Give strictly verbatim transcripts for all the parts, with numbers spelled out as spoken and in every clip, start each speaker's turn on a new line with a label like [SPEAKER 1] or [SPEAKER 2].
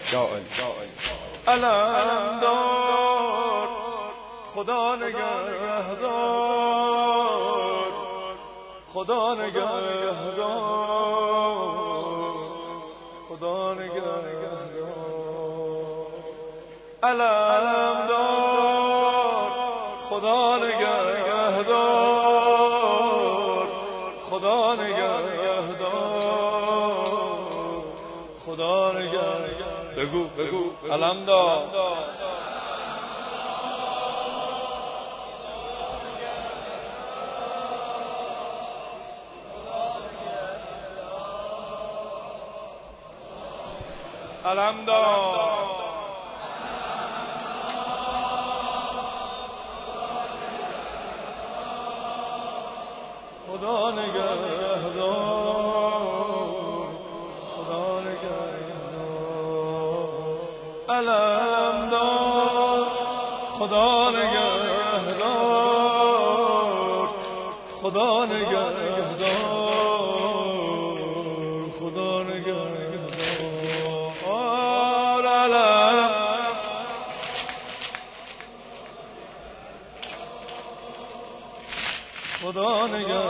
[SPEAKER 1] علم دار خدا نگهدار، خدا نگهدار، خدا نگهدار. علم دار خدا نگهدار، خدا نگهدار، خدا نگهدار. بگو بگو علم دار علم دار خدا نگهدار، خدا نگهدار. علم دار خدا نگهدار، خدا نگهدار، خدا نگهدار. علم خدا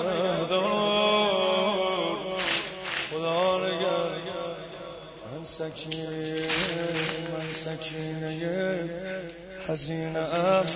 [SPEAKER 1] نگهدار، خدا نگهدار. من سکینه من سکینه حزینه ام،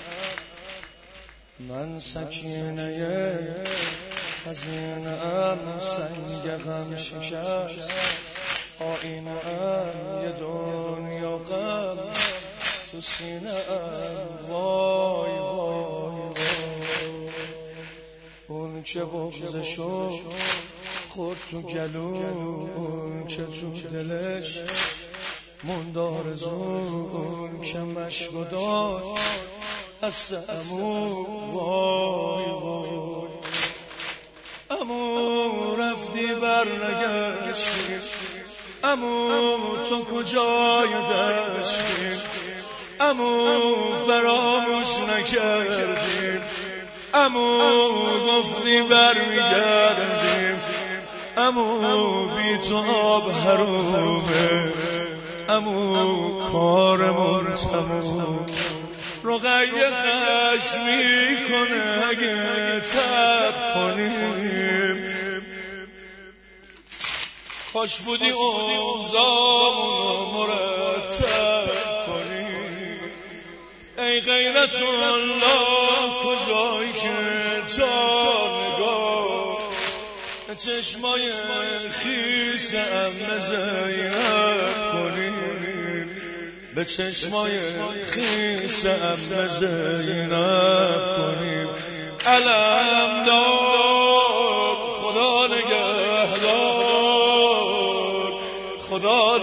[SPEAKER 1] من سکینه حزینه ام. سنگ غم شکست آینه ام، یه دنیا غم تو سینه ام. وای وای وای، اون که بغضشو خورد تو گلو، اون که تو دلش موند آرزو، اون که مشکو داشت دست عمو. وای وای عمو، رفتی برنگشتی، عمو تو کجای دشتی، عمو فراموش نکردیم، عمو گفتی برمیگردیم، عمو بی تو آب حرومه، عمو کارمون تموم. رقیه قش میکنه اگه تب کنیم، خوش بودی اوضاعمون مرتب کنیم. ای غیرت الله کجایی که تا نگاه چشمای خیس ام زینب کنیم، به چشمای خیس ام زینب کنیم. علم دار خدا نگهدار، خدا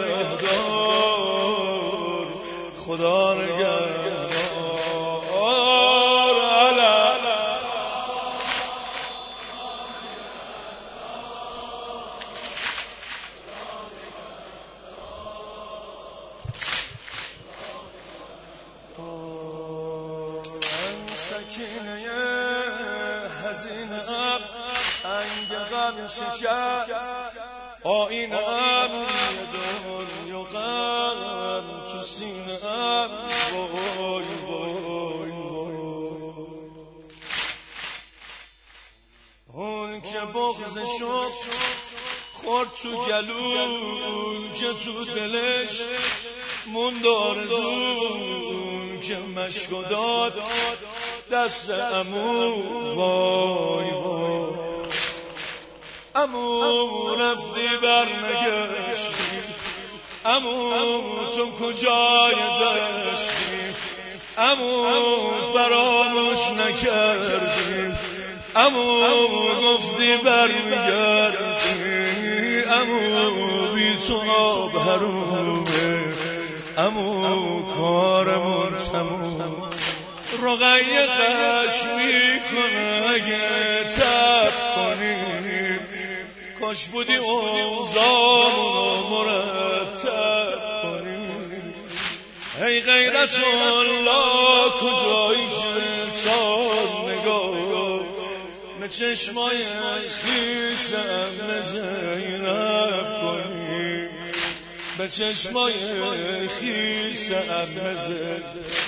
[SPEAKER 1] نگهدار، خدا نگهدار. سکینه حزینه ام، سنگ غم شکست آینه ام، یه دنیا غم تو سینه ام. وای وای وای، اون که بغضشو خورد تو گلو، اون که تو دلش موند آرزو، اون که مشکو داد دست عمو. وای وای عمو، رفتی برنگشتی، عمو تو کجای دشتی، عمو فراموش نکردیم، عمو گفتی برمیگردی، عمو بی تو آب حرومه، عمو کارمون تموم. رقیه قش میکنه اگه تب کنیم، کاش بودی اوضاعمونو مرتب کنیم. ای غیرت الله کجایی که تا نگاه به چشمای خیس ام زینب کنیم، به چشمای خیس امزه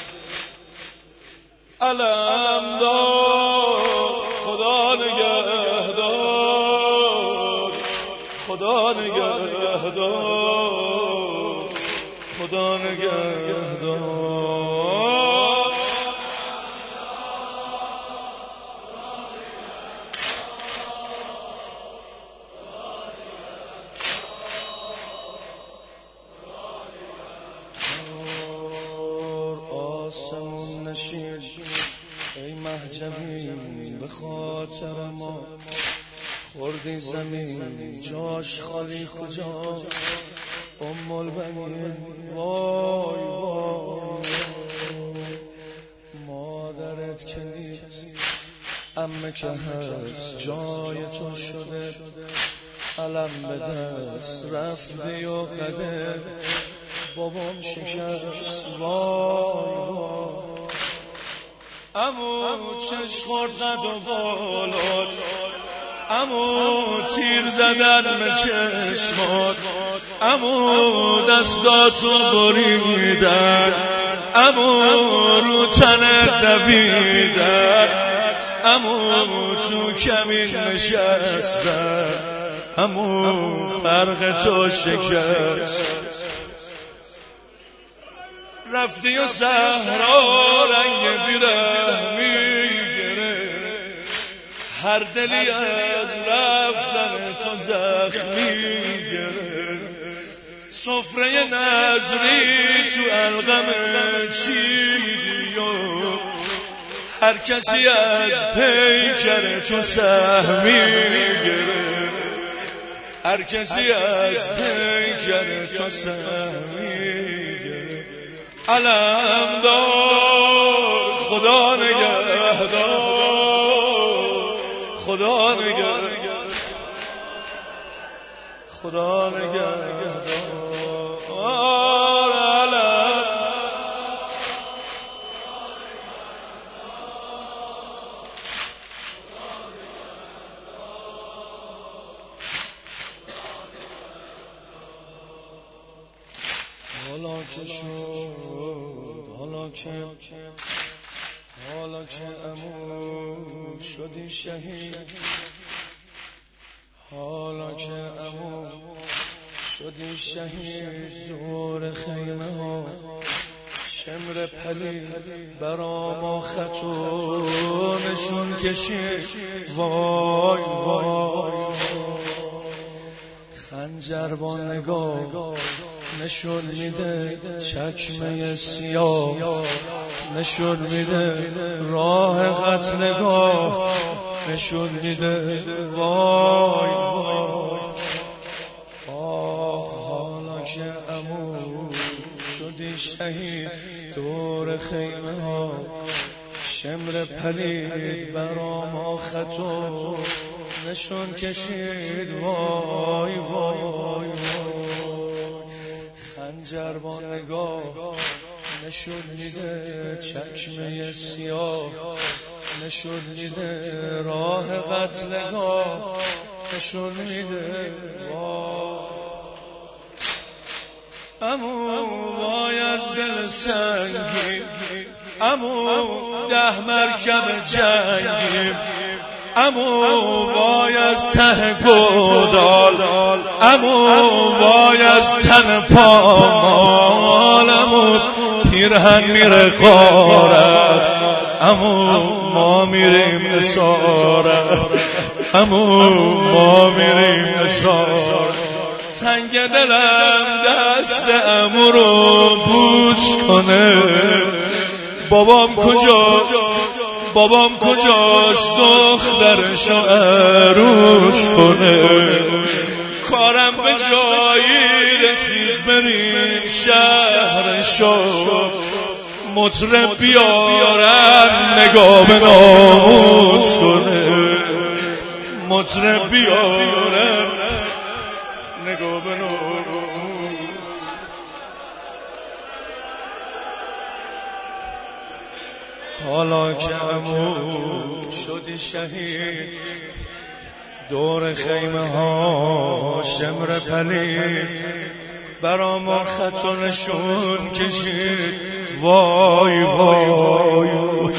[SPEAKER 1] علم دار خدا نگهدار خدا نگهدار خدا نگهدار آسمون نشین ای محجبی به خاطر ما خوردی زمین جاش خالی کجا ام البنین وای وای مادرت که نیست عمه که هست جای تو شده علم به دست رفتی و قده بابام شکست وای وای امو چش خورد قد و بالات امو تیر زدن به چشمات امو دستاتو بریدن امو رو تنت دویدن امو تو کمین نشستن امو فرق تو شکست رفتی و صحرا رنگ بیرحمی گرفت هر دلی از رفتن تو زخمی گرفت سفره نظری تو الغم چیدی و هر کسی از پیکر تو سهمی گرفت هر کسی از پیکر تو سهمی علم دار خدا نگهدار خدا نگهدار خدا نگهدار علم حالا که شد حالا که حالا که عمو شدی شهید حالا که عمو شدی شهید دور خیمه ها شمر پلی برا ما خطو نشون کشید وای وای خنجر با نگاه نشون میده چکمه سیاه نشون میده راه قتلگاه نشون میده وای وای آه حالا که عمو شدی شهید دور خیمه ها شمر پلید برا ما خطو نشون کشید وای وای وای خنجر با نگاه نشون میده چکمه سیاه نشون میده راه قتلگاه نشون میده امو وای از دل سنگی امو ده مرکب جنگی امو وای از ته گودال امو وای از تن پامال امو پیرهن میره غارت امو ما میریم اسارت امو ما میریم اسارت سنگ دلم دست امو رو بوس کنه بابام کجاست بابام کجاست دخترشو عروس کنه کارم به جایی رسید بریم شهرشو مطرب بیارن نگاه به ناموس کنه مطرب بیارن نگاه به ناموس حالا که عمو شدی شهید دور خیمه ها شمر پلید برا ما خط و نشون کشید وای وای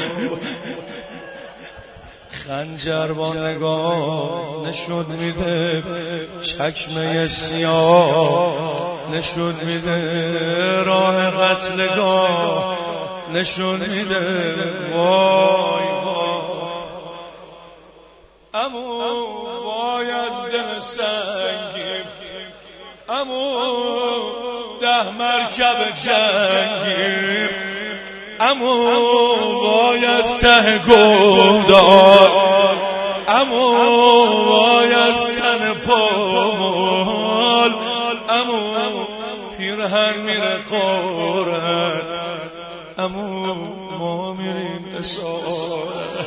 [SPEAKER 1] خنجر با نگاه نشون میده چکمه سیاه نشون میده راه قتلگاه نشون میده وای وای امو وای از دل سنگیم امو ده مرکب جنگیم امو وای از ته گودار امو وای از تن پامال امو پیرهن میره قارت امو ما میریم اسارت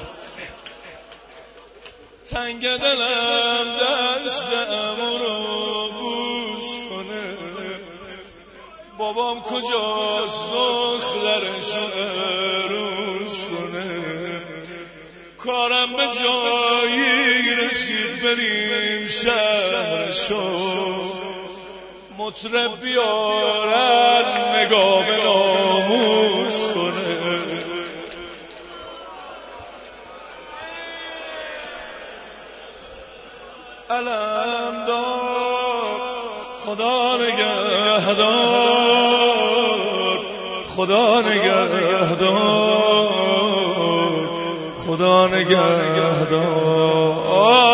[SPEAKER 1] تنگ دلم دست امو رو بوس کنه بابام کجاست دخترشو عروس کنه کارم به جایی رسید بریم شهرشو مطرب بیارن نگاه به ناموس کنه علم دار خدا نگهدار خدا نگهدار خدا نگهدار